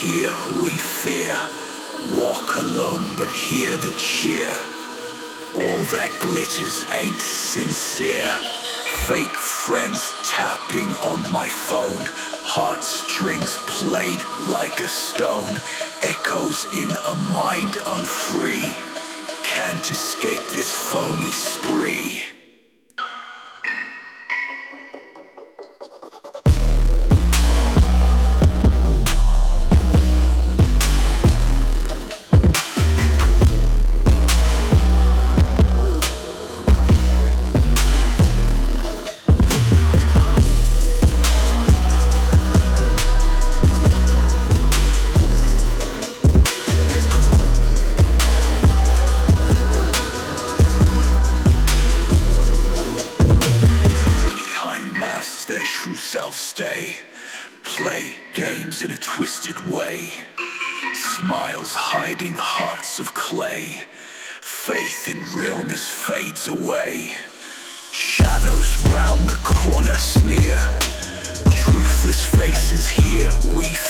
Here we fear, walk alone but hear the cheer. All that glitters ain't sincere. Fake friends tapping on my phone. Heartstrings played like a stone. Echoes in a mind unfree. Can't escape this phony spree. Their true self stay, play games in a twisted way, smiles hiding hearts of clay, faith in realness fades away, shadows round the corner sneer, truthless faces here we